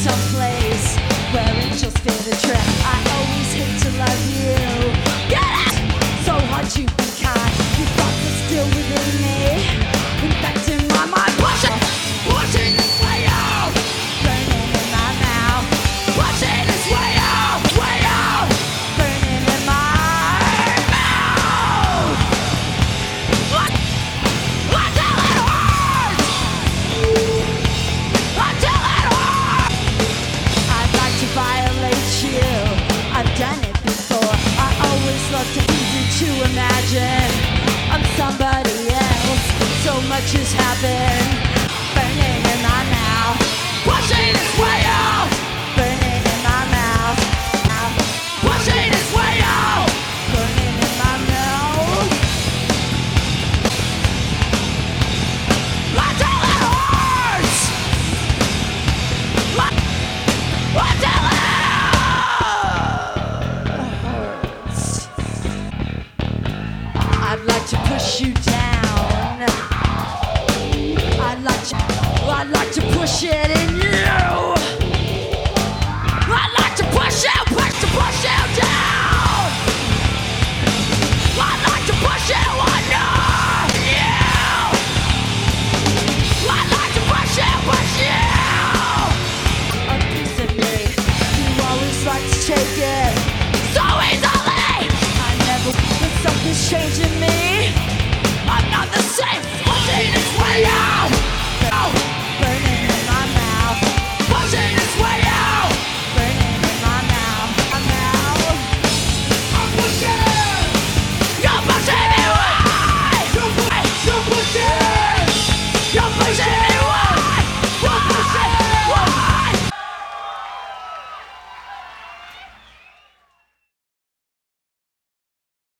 someplace where angels fear the trip. I always hate to love you. Get it! So hard to be kind. You thought was still within me. Infecting my mind. Pushing this way out. Burning in my mouth. Pushing this way out. Way out. Burning in my mouth. Until it hurts. Until it hurts. I'd like to violate you. I've done it before. I always love to easy to imagine I'm somebody else. So much has happened. Burning in my mouth. Pushing its way out. Burning in my mouth. Pushing its way out. Burning in my mouth. Until it hurts. Until it hurts. I'd like to push you down. I'd like to push it in.